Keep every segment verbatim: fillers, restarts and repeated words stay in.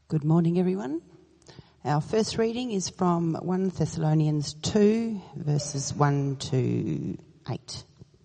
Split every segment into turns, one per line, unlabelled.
Good morning, everyone. Our first reading is from First Thessalonians two, verses one to eight.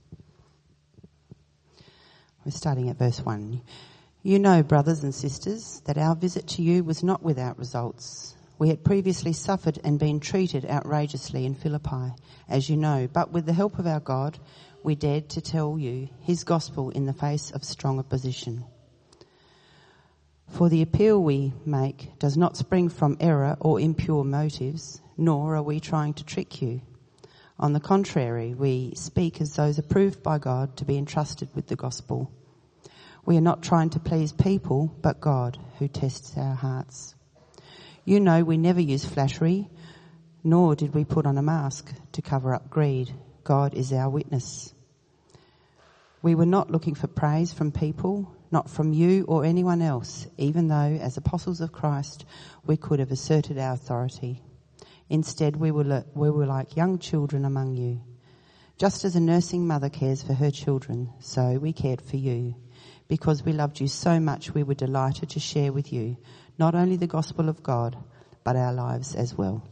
We're starting at verse one. You know, brothers and sisters, that our visit to you was not without results. We had previously suffered and been treated outrageously in Philippi, as you know, but with the help of our God, we dared to tell you his gospel in the face of strong opposition. For the appeal we make does not spring from error or impure motives, nor are we trying to trick you. On the contrary, we speak as those approved by God to be entrusted with the gospel. We are not trying to please people, but God, who tests our hearts. You know we never use flattery, nor did we put on a mask to cover up greed. God is our witness. We were not looking for praise from people, not from you or anyone else, even though, as apostles of Christ, we could have asserted our authority. Instead, we were, le- we were like young children among you. Just as a nursing mother cares for her children, so we cared for you. Because we loved you so much, we were delighted to share with you not only the gospel of God, but our lives as well.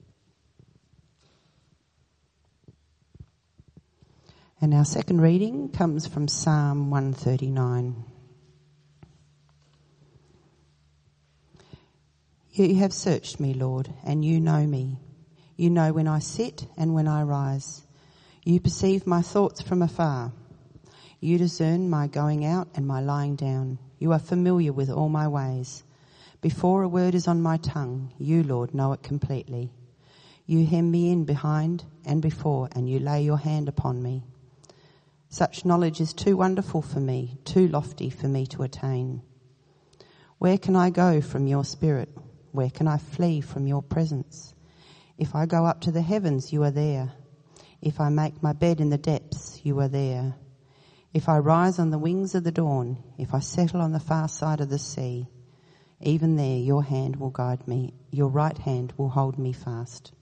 And our second reading comes from Psalm one thirty-nine. You have searched me, Lord, and you know me. You know when I sit and when I rise. You perceive my thoughts from afar. You discern my going out and my lying down. You are familiar with all my ways. Before a word is on my tongue, you, Lord, know it completely. You hem me in behind and before, and you lay your hand upon me. Such knowledge is too wonderful for me, too lofty for me to attain. Where can I go from your spirit? Where can I flee from your presence? If I go up to the heavens, you are there. If I make my bed in the depths, you are there. If I rise on the wings of the dawn, if I settle on the far side of the sea, even there your hand will guide me, your right hand will hold me fast.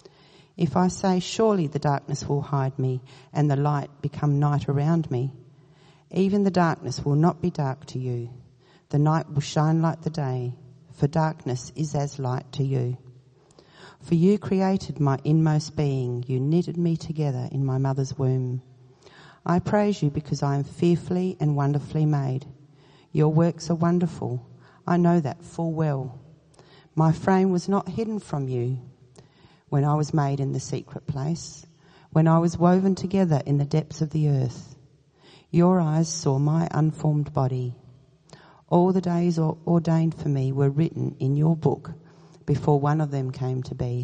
If I say, surely the darkness will hide me and the light become night around me, even the darkness will not be dark to you. The night will shine like the day, for darkness is as light to you. For you created my inmost being, you knitted me together in my mother's womb. I praise you because I am fearfully and wonderfully made. Your works are wonderful. I know that full well. My frame was not hidden from you when I was made in the secret place, when I was woven together in the depths of the earth. Your eyes saw my unformed body. All the days ordained for me were written in your book before one of them came to be.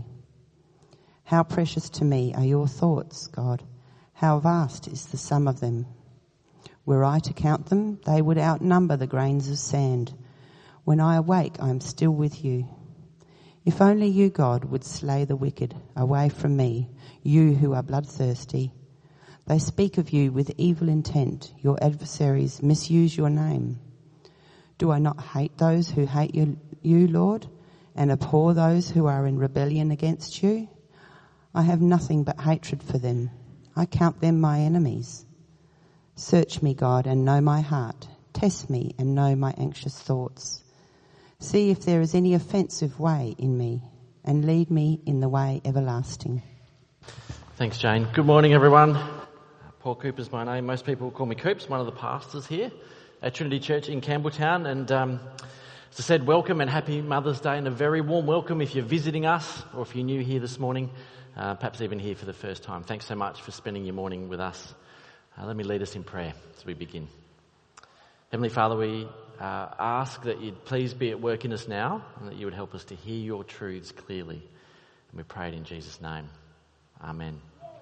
How precious to me are your thoughts, God. How vast is the sum of them. Were I to count them, they would outnumber the grains of sand. When I awake, I am still with you. If only you, God, would slay the wicked away from me, you who are bloodthirsty. They speak of you with evil intent. Your adversaries misuse your name. Do I not hate those who hate you, you, Lord, and abhor those who are in rebellion against you? I have nothing but hatred for them. I count them my enemies. Search me, God, and know my heart. Test me and know my anxious thoughts. See if there is any offensive way in me, and lead me in the way everlasting.
Thanks, Jane. Good morning, everyone. Paul Cooper's my name. Most people call me Coops, one of the pastors here at Trinity Church in Campbelltown. And um, as I said, welcome and happy Mother's Day, and a very warm welcome if you're visiting us or if you're new here this morning, uh, perhaps even here for the first time. Thanks so much for spending your morning with us. Uh, let me lead us in prayer as we begin. Heavenly Father, we uh, ask that you'd please be at work in us now and that you would help us to hear your truths clearly. And we pray it in Jesus' name. Amen.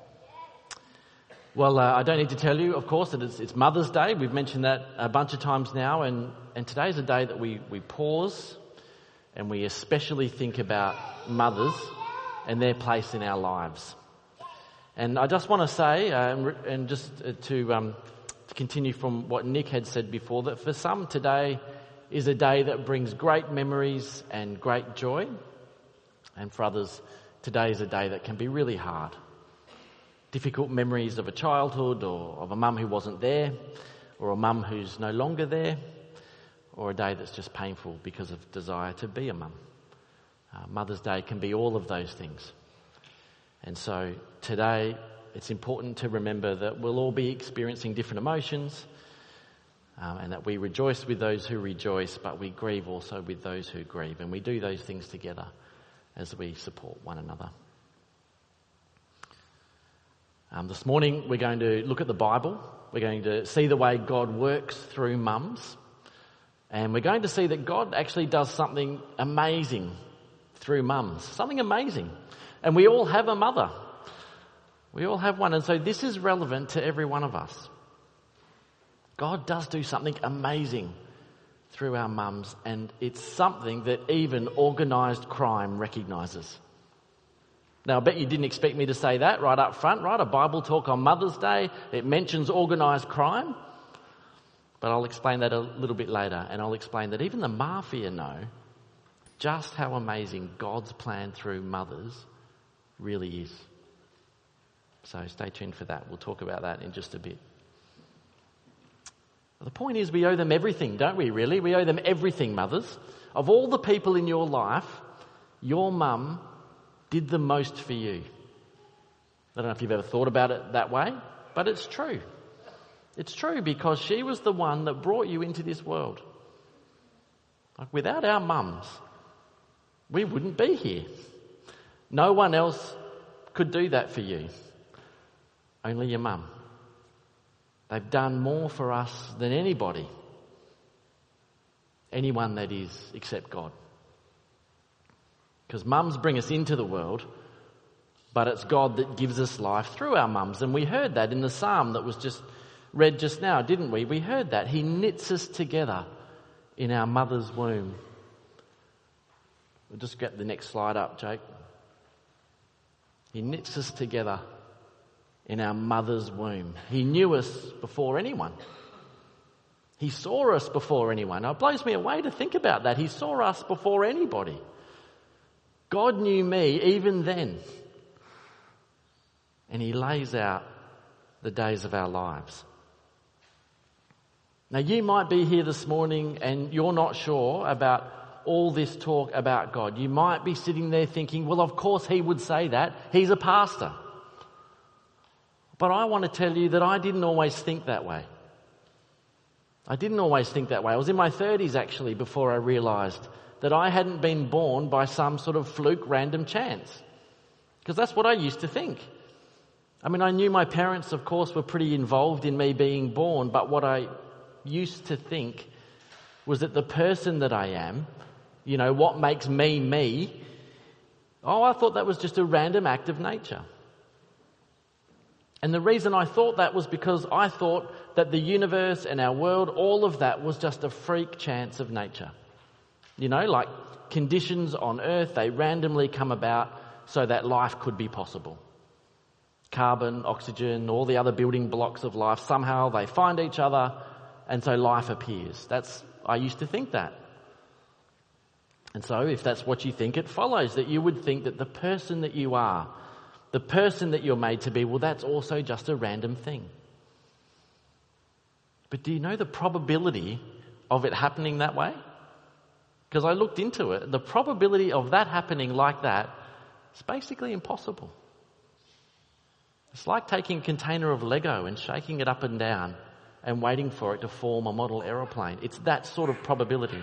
Well, uh, I don't need to tell you, of course, that it's, it's Mother's Day. We've mentioned that a bunch of times now, and, and today's a day that we, we pause and we especially think about mothers and their place in our lives. And I just want to say, uh, and just to, um, to continue from what Nick had said before, that for some today is a day that brings great memories and great joy, and for others, today is a day that can be really hard. Difficult memories of a childhood, or of a mum who wasn't there, or a mum who's no longer there, or a day that's just painful because of desire to be a mum. Uh, Mother's Day can be all of those things. And so today it's important to remember that we'll all be experiencing different emotions, um, and that we rejoice with those who rejoice, but we grieve also with those who grieve. And we do those things together as we support one another. Um, this morning we're going to look at the Bible. We're going to see the way God works through mums. And we're going to see that God actually does something amazing through mums. Something amazing. And we all have a mother. We all have one. And so this is relevant to every one of us. God does do something amazing through our mums. And it's something that even organised crime recognises. Now, I bet you didn't expect me to say that right up front, right? A Bible talk on Mother's Day. It mentions organised crime. But I'll explain that a little bit later. And I'll explain that even the mafia know just how amazing God's plan through mothers really is. So stay tuned for that. We'll talk about that in just a bit. The point is, we owe them everything, don't we, really? We owe them everything, mothers. Of all the people in your life, your mum did the most for you. I don't know if you've ever thought about it that way, but it's true. It's true because she was the one that brought you into this world. Like, without our mums, we wouldn't be here. No one else could do that for you. Only your mum. They've done more for us than anybody. Anyone, that is, except God. Because mums bring us into the world, but it's God that gives us life through our mums. And we heard that in the psalm that was just read just now, didn't we? We heard that. He knits us together in our mother's womb. We'll just get the next slide up, Jake. He knits us together in our mother's womb. He knew us before anyone. He saw us before anyone. Now, it blows me away to think about that. He saw us before anybody. God knew me even then. And he lays out the days of our lives. Now, you might be here this morning and you're not sure about all this talk about God. You might be sitting there thinking, well, of course he would say that. He's a pastor. But I want to tell you that I didn't always think that way. I didn't always think that way. I was in my thirties actually before I realised that I hadn't been born by some sort of fluke random chance. Because that's what I used to think. I mean, I knew my parents, of course, were pretty involved in me being born, but what I used to think was that the person that I am, you know, what makes me me, oh, I thought that was just a random act of nature. And the reason I thought that was because I thought that the universe and our world, all of that was just a freak chance of nature. You know, like conditions on Earth, they randomly come about so that life could be possible. Carbon, oxygen, all the other building blocks of life, somehow they find each other and so life appears. That's, I used to think that. And so if that's what you think, it follows that you would think that the person that you are, the person that you're made to be, well, that's also just a random thing. But do you know the probability of it happening that way? Because I looked into it. The probability of that happening like that is basically impossible. It's like taking a container of Lego and shaking it up and down and waiting for it to form a model aeroplane. It's that sort of probability.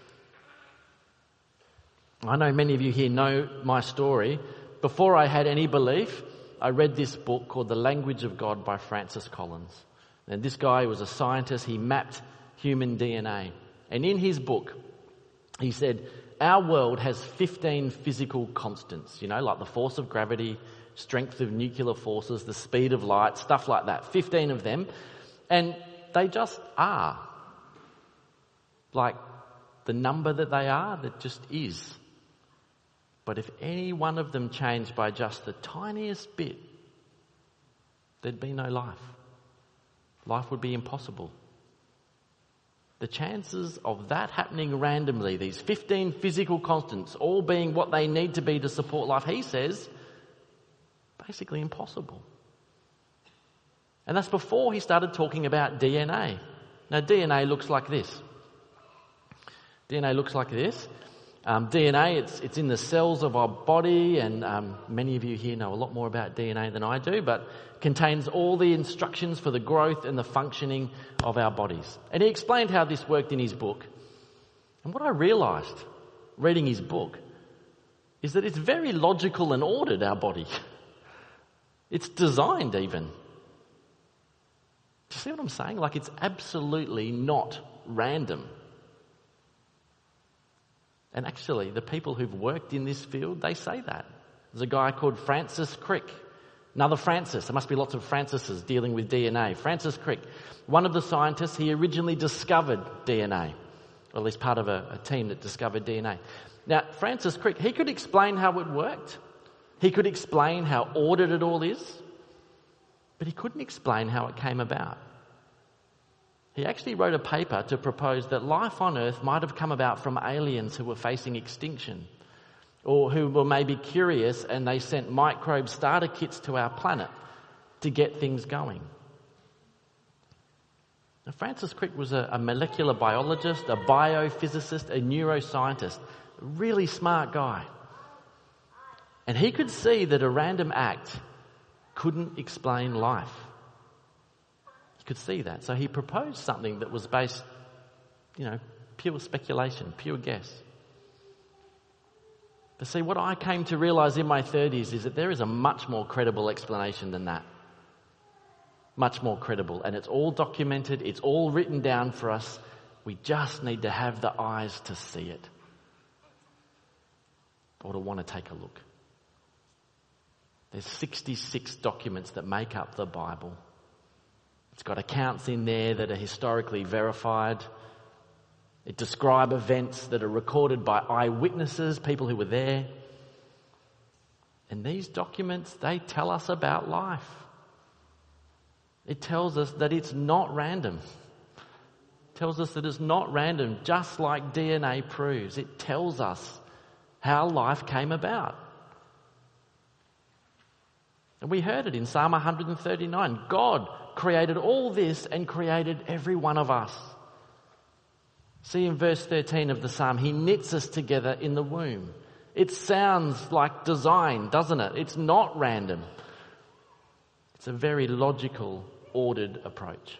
I know many of you here know my story. Before I had any belief, I read this book called The Language of God by Francis Collins. And this guy was a scientist. He mapped human D N A. And in his book, he said, our world has fifteen physical constants, you know, like the force of gravity, strength of nuclear forces, the speed of light, stuff like that. fifteen of them. And they just are. Like the number that they are, that just is. But if any one of them changed by just the tiniest bit, there'd be no life. Life would be impossible. The chances of that happening randomly, these fifteen physical constants, all being what they need to be to support life, he says, basically impossible. And that's before he started talking about D N A. Now, D N A looks like this. D N A looks like this. Um, D N A, it's, it's in the cells of our body, and um, many of you here know a lot more about D N A than I do, but contains all the instructions for the growth and the functioning of our bodies. And he explained how this worked in his book. And what I realised, reading his book, is that it's very logical and ordered, our body. It's designed even. Do you see what I'm saying? Like, it's absolutely not random. And actually, the people who've worked in this field, they say that. There's a guy called Francis Crick. Another Francis. There must be lots of Francises dealing with D N A. Francis Crick, one of the scientists, he originally discovered D N A. Or at least part of a, a team that discovered D N A. Now, Francis Crick, he could explain how it worked. He could explain how ordered it all is. But he couldn't explain how it came about. He actually wrote a paper to propose that life on Earth might have come about from aliens who were facing extinction, or who were maybe curious and they sent microbe starter kits to our planet to get things going. Now, Francis Crick was a, a molecular biologist, a biophysicist, a neuroscientist, a really smart guy. And he could see that a random act couldn't explain life. Could see that. So he proposed something that was based, you know, pure speculation, pure guess. But see, what I came to realise in my thirties is that there is a much more credible explanation than that. Much more credible. And it's all documented, it's all written down for us. We just need to have the eyes to see it. Or to want to take a look. There's sixty-six documents that make up the Bible. It's got accounts in there that are historically verified. It describes events that are recorded by eyewitnesses, people who were there. And these documents, they tell us about life. It tells us that it's not random. It tells us that it's not random, just like D N A proves. It tells us how life came about. And we heard it in Psalm one thirty-nine. God created all this and created every one of us. See in verse thirteen of the Psalm, he knits us together in the womb. It sounds like design, doesn't it? It's not random. It's a very logical, ordered approach.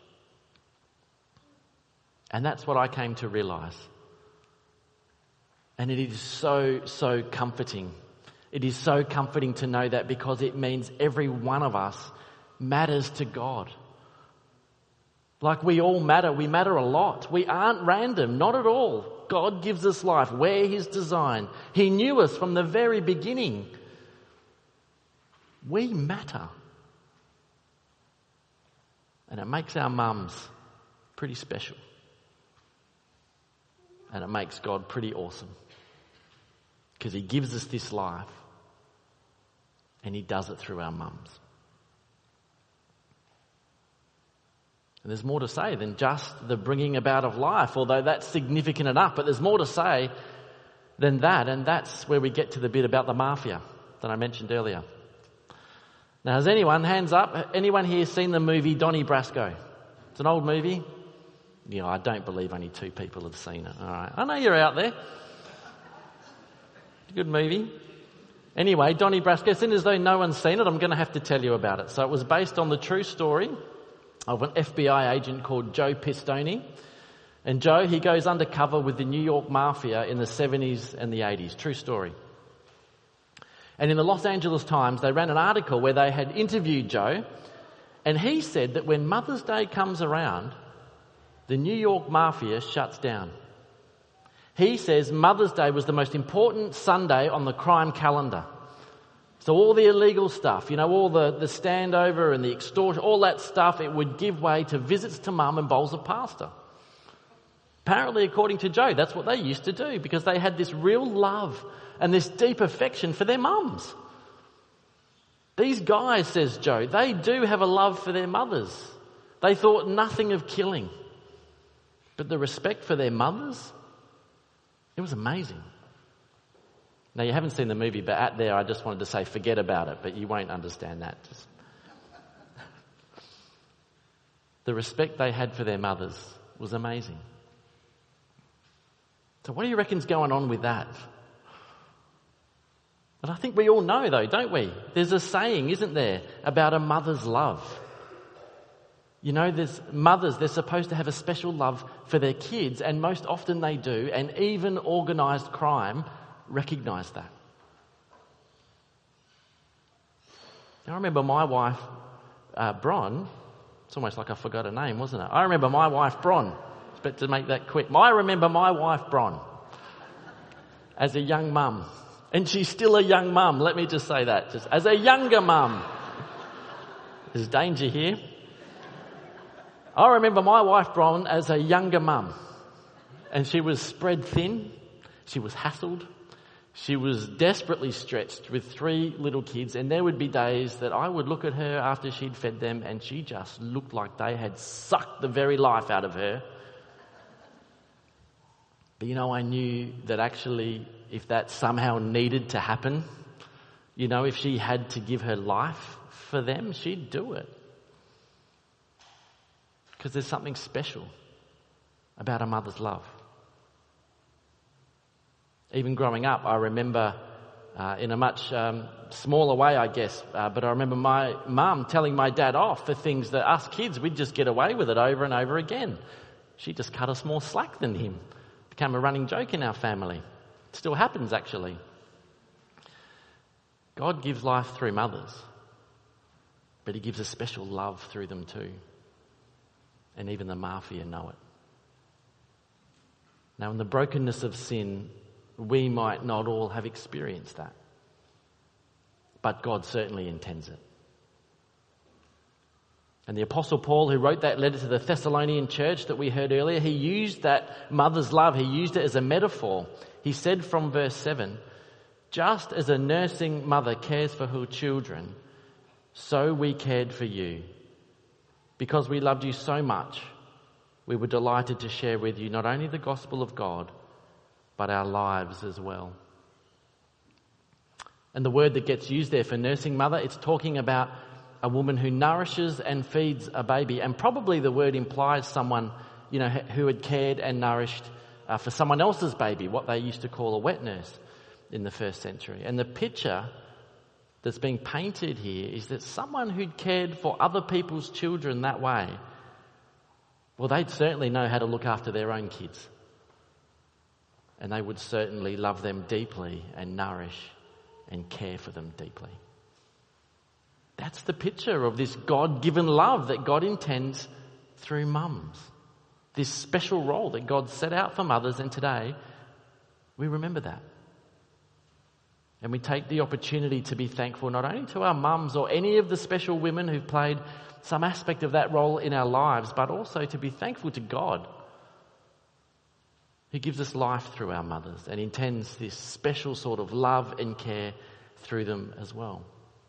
And that's what I came to realise. And it is so, so comforting. It is so comforting to know that, because it means every one of us matters to God. Like, we all matter. We matter a lot. We aren't random, not at all. God gives us life. We're his design. He knew us from the very beginning. We matter. And it makes our mums pretty special. And it makes God pretty awesome. Because he gives us this life. And he does it through our mums. And there's more to say than just the bringing about of life, although that's significant enough. But there's more to say than that, and that's where we get to the bit about the mafia that I mentioned earlier. Now, has anyone, hands up, anyone here seen the movie Donnie Brasco? It's an old movie. You know, I don't believe only two people have seen it. All right, I know you're out there. Good movie. Anyway, Donnie Brasco, seeing as though no one's seen it, I'm going to have to tell you about it. So it was based on the true story of an F B I agent called Joe Pistone. And Joe, he goes undercover with the New York Mafia in the seventies and the eighties. True story. And in the Los Angeles Times, they ran an article where they had interviewed Joe, and he said that when Mother's Day comes around, the New York Mafia shuts down. He says Mother's Day was the most important Sunday on the crime calendar. So all the illegal stuff, you know, all the, the standover and the extortion, all that stuff, it would give way to visits to mum and bowls of pasta. Apparently, according to Joe, that's what they used to do, because they had this real love and this deep affection for their mums. These guys, says Joe, they do have a love for their mothers. They thought nothing of killing. But the respect for their mothers, it was amazing. Now, you haven't seen the movie, but at there I just wanted to say forget about it, but you won't understand that. Just... the respect they had for their mothers was amazing. So what do you reckon's going on with that? But I think we all know though, don't we? There's a saying, isn't there, about a mother's love. You know, there's mothers, they're supposed to have a special love for their kids, and most often they do, and even organised crime recognise that. I remember my wife, uh, Bron, it's almost like I forgot her name, wasn't it? I remember my wife, Bron. Expect to make that quick. I remember my wife, Bron, as a young mum. And she's still a young mum, let me just say that. Just as a younger mum. There's danger here. I remember my wife, Bron, as a younger mum. And she was spread thin. She was hassled. She was desperately stretched with three little kids. And there would be days that I would look at her after she'd fed them and she just looked like they had sucked the very life out of her. But you know, I knew that actually if that somehow needed to happen, you know, if she had to give her life for them, she'd do it. Because there's something special about a mother's love. Even growing up, I remember uh, in a much um, smaller way, I guess, uh, but I remember my mum telling my dad off for things that us kids, we'd just get away with it over and over again. She just cut us more slack than him. Became a running joke in our family. It still happens, actually. God gives life through mothers, but he gives a special love through them too. And even the mafia know it. Now, in the brokenness of sin, we might not all have experienced that. But God certainly intends it. And the Apostle Paul, who wrote that letter to the Thessalonian church that we heard earlier, he used that mother's love, he used it as a metaphor. He said from verse seven, just as a nursing mother cares for her children, so we cared for you. Because we loved you so much, we were delighted to share with you not only the gospel of God, but our lives as well. And the word that gets used there for nursing mother, it's talking about a woman who nourishes and feeds a baby. And probably the word implies someone, you know, who had cared and nourished uh, for someone else's baby, what they used to call a wet nurse in the first century. And the picture that's being painted here is that someone who'd cared for other people's children that way, well, they'd certainly know how to look after their own kids. And they would certainly love them deeply and nourish and care for them deeply. That's the picture of this God-given love that God intends through mums. This special role that God set out for mothers, and today we remember that. And we take the opportunity to be thankful not only to our mums or any of the special women who've played some aspect of that role in our lives, but also to be thankful to God, who gives us life through our mothers and intends this special sort of love and care through them as well.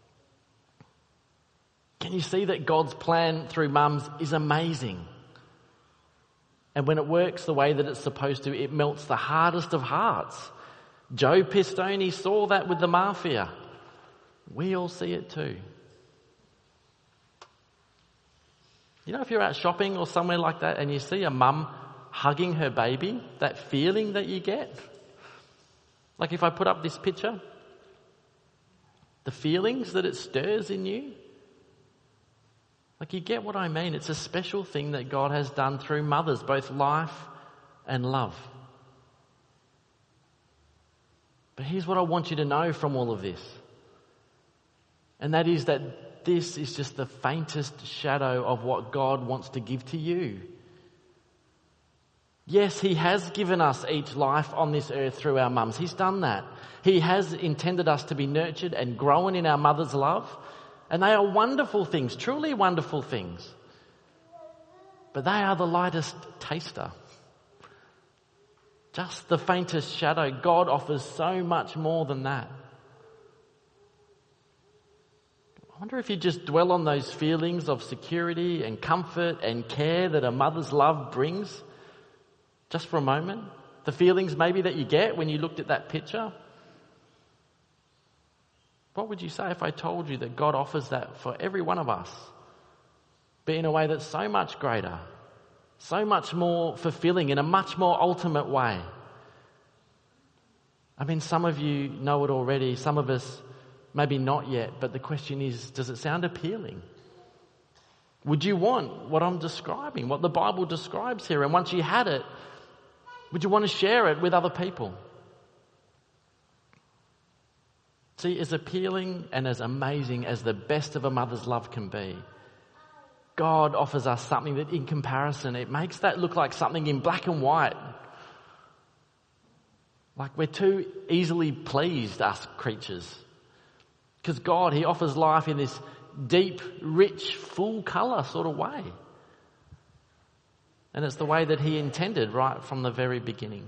Can you see that God's plan through mums is amazing? And when it works the way that it's supposed to, it melts the hardest of hearts. Joe Pistone saw that with the mafia. We all see it too. You know, if you're out shopping or somewhere like that and you see a mum hugging her baby, that feeling that you get. Like if I put up this picture, the feelings that it stirs in you. Like you get what I mean. It's a special thing that God has done through mothers, both life and love. But here's what I want you to know from all of this. And that is that this is just the faintest shadow of what God wants to give to you. Yes, he has given us each life on this earth through our mums. He's done that. He has intended us to be nurtured and grown in our mother's love. And they are wonderful things, truly wonderful things. But they are the lightest taster. Just the faintest shadow. God offers so much more than that. I wonder if you just dwell on those feelings of security and comfort and care that a mother's love brings, just for a moment. The feelings maybe that you get when you looked at that picture. What would you say if I told you that God offers that for every one of us, but in a way that's so much greater, so much more fulfilling, in a much more ultimate way? I mean, some of you know it already, some of us maybe not yet, but the question is, does it sound appealing? Would you want what I'm describing, what the Bible describes here? And once you had it, would you want to share it with other people? See, as appealing and as amazing as the best of a mother's love can be, God offers us something that in comparison, it makes that look like something in black and white. Like we're too easily pleased, us creatures. Because God, He offers life in this deep, rich, full colour sort of way. And it's the way that He intended right from the very beginning.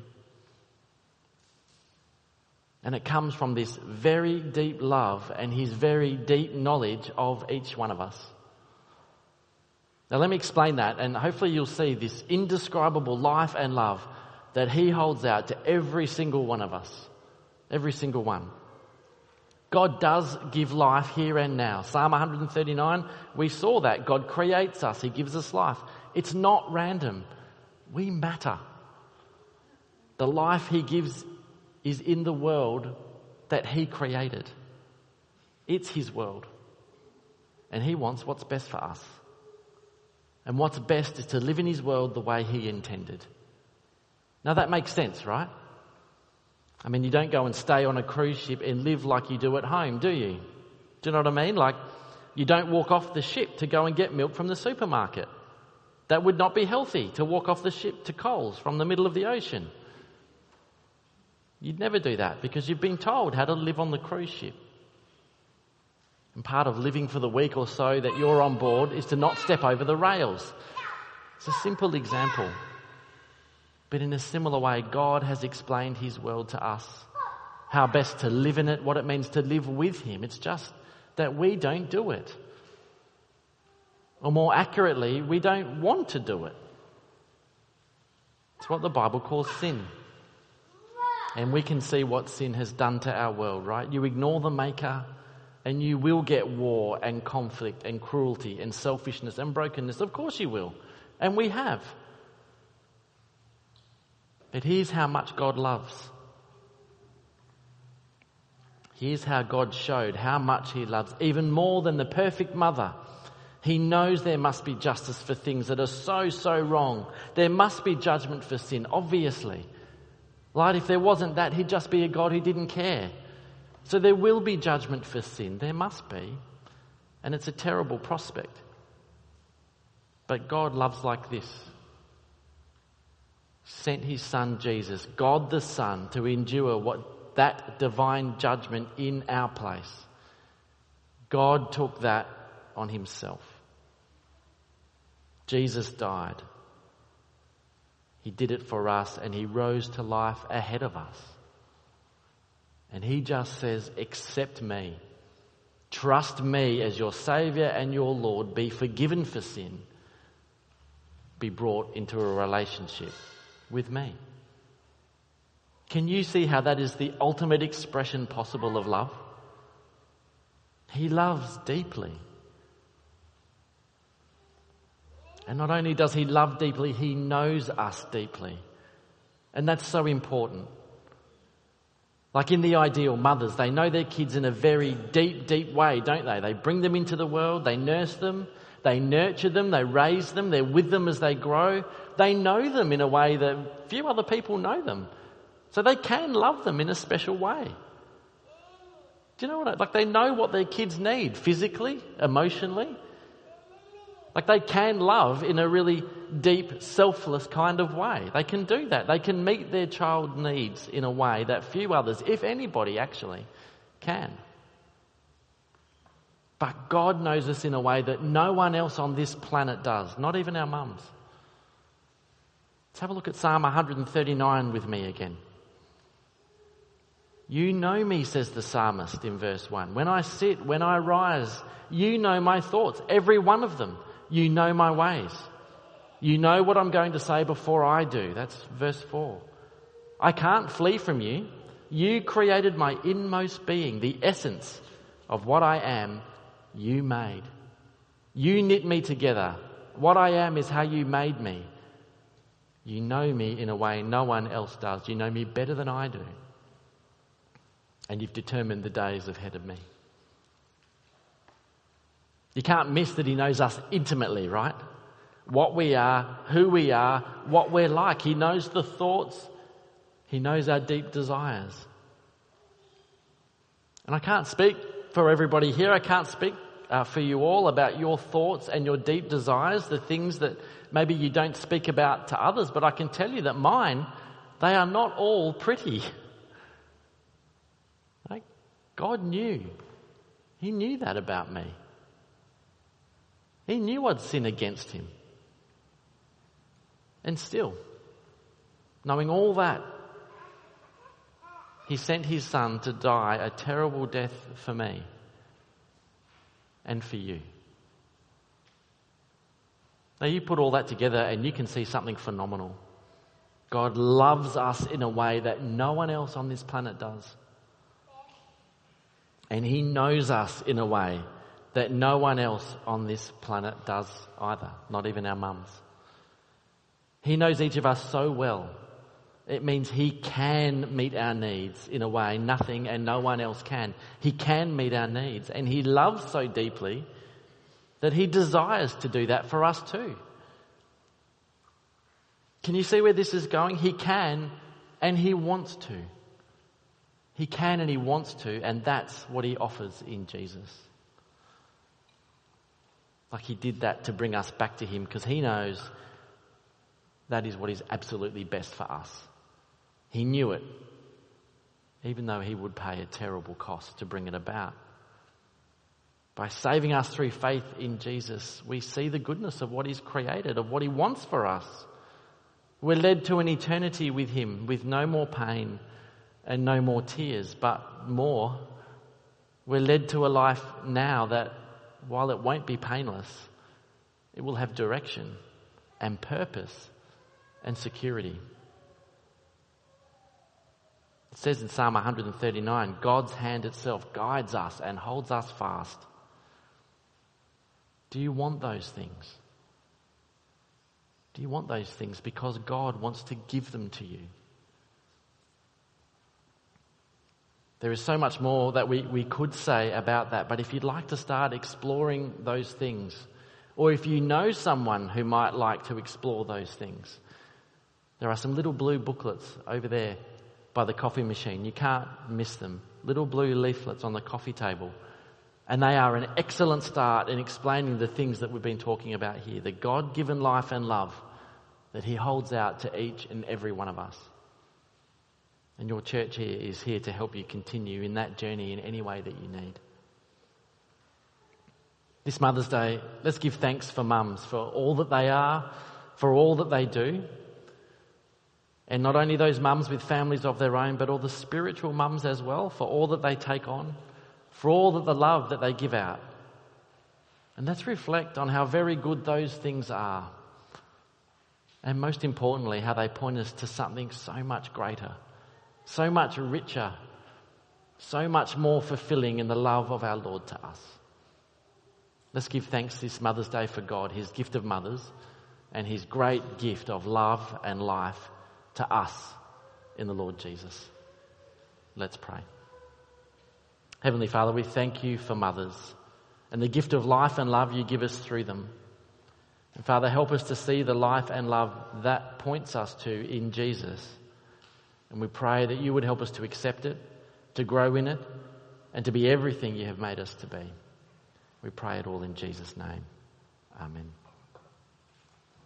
And it comes from this very deep love and His very deep knowledge of each one of us. Now let me explain that, and hopefully you'll see this indescribable life and love that He holds out to every single one of us. Every single one. God does give life here and now. Psalm one thirty-nine, we saw that. God creates us. He gives us life. It's not random. We matter. The life He gives is in the world that He created. It's His world. And He wants what's best for us. And what's best is to live in His world the way He intended. Now that makes sense, right? I mean, you don't go and stay on a cruise ship and live like you do at home, do you? Do you know what I mean? Like, you don't walk off the ship to go and get milk from the supermarket. That would not be healthy, to walk off the ship to Coles from the middle of the ocean. You'd never do that because you've been told how to live on the cruise ship. And part of living for the week or so that you're on board is to not step over the rails. It's a simple example. But in a similar way, God has explained His world to us. How best to live in it, what it means to live with Him. It's just that we don't do it. Or more accurately, we don't want to do it. It's what the Bible calls sin. And we can see what sin has done to our world, right? You ignore the Maker and you will get war and conflict and cruelty and selfishness and brokenness. Of course you will. And we have. But here's how much God loves. Here's how God showed how much He loves, even more than the perfect mother. He knows there must be justice for things that are so, so wrong. There must be judgment for sin, obviously. Right? If there wasn't that, He'd just be a God who didn't care. So there will be judgment for sin. There must be. And it's a terrible prospect. But God loves like this. Sent His Son Jesus, God the Son, to endure what that divine judgment in our place. God took that on Himself. Jesus died. He did it for us and He rose to life ahead of us. And He just says, accept me. Trust me as your Saviour and your Lord. Be forgiven for sin. Be brought into a relationship with me. Can you see how that is the ultimate expression possible of love? He loves deeply. And not only does He love deeply, He knows us deeply. And that's so important. Like in the ideal, mothers, they know their kids in a very deep, deep way, don't they? They bring them into the world, they nurse them, they nurture them, they raise them, they're with them as they grow. They know them in a way that few other people know them. So they can love them in a special way. Do you know what I, like they know what their kids need physically, emotionally. Like they can love in a really deep, selfless kind of way. They can do that. They can meet their child needs in a way that few others, if anybody actually, can. But God knows us in a way that no one else on this planet does, not even our mums. Let's have a look at Psalm one thirty-nine with me again. You know me, says the psalmist in verse one. When I sit, when I rise, you know my thoughts, every one of them. You know my ways. You know what I'm going to say before I do. That's verse four. I can't flee from you. You created my inmost being, the essence of what I am, you made. You knit me together. What I am is how you made me. You know me in a way no one else does. You know me better than I do. And you've determined the days ahead of me. You can't miss that he knows us intimately, right? What we are, who we are, what we're like. He knows the thoughts. He knows our deep desires. And I can't speak for everybody here. I can't speak uh, for you all about your thoughts and your deep desires, the things that maybe you don't speak about to others. But I can tell you that mine, they are not all pretty. Like, God knew. He knew that about me. He knew I'd sin against him. And still, knowing all that, he sent his son to die a terrible death for me and for you. Now you put all that together and you can see something phenomenal. God loves us in a way that no one else on this planet does. And he knows us in a way that no one else on this planet does either, not even our mums. He knows each of us so well. It means he can meet our needs in a way nothing and no one else can. He can meet our needs, and he loves so deeply that he desires to do that for us too. Can you see where this is going? He can and he wants to. He can and he wants to, and that's what he offers in Jesus. Like he did that to bring us back to him because he knows that is what is absolutely best for us. He knew it, even though he would pay a terrible cost to bring it about. By saving us through faith in Jesus, we see the goodness of what he's created, of what he wants for us. We're led to an eternity with him, with no more pain and no more tears, but more. We're led to a life now that, while it won't be painless, it will have direction and purpose and security. It says in Psalm one thirty-nine, God's hand itself guides us and holds us fast. Do you want those things? Do you want those things? Because God wants to give them to you. There is so much more that we, we could say about that, but if you'd like to start exploring those things, or if you know someone who might like to explore those things, there are some little blue booklets over there by the coffee machine. You can't miss them. Little blue leaflets on the coffee table. And they are an excellent start in explaining the things that we've been talking about here. The God-given life and love that he holds out to each and every one of us. And your church here is here to help you continue in that journey in any way that you need. This Mother's Day, let's give thanks for mums, for all that they are, for all that they do. And not only those mums with families of their own, but all the spiritual mums as well, for all that they take on, for all that the love that they give out. And let's reflect on how very good those things are. And most importantly, how they point us to something so much greater, so much richer, so much more fulfilling in the love of our Lord to us. Let's give thanks this Mother's Day for God, his gift of mothers, and his great gift of love and life to us in the Lord Jesus. Let's pray. Heavenly Father, we thank you for mothers and the gift of life and love you give us through them. And Father, help us to see the life and love that points us to in Jesus. And we pray that you would help us to accept it, to grow in it, and to be everything you have made us to be. We pray it all in Jesus' name. Amen.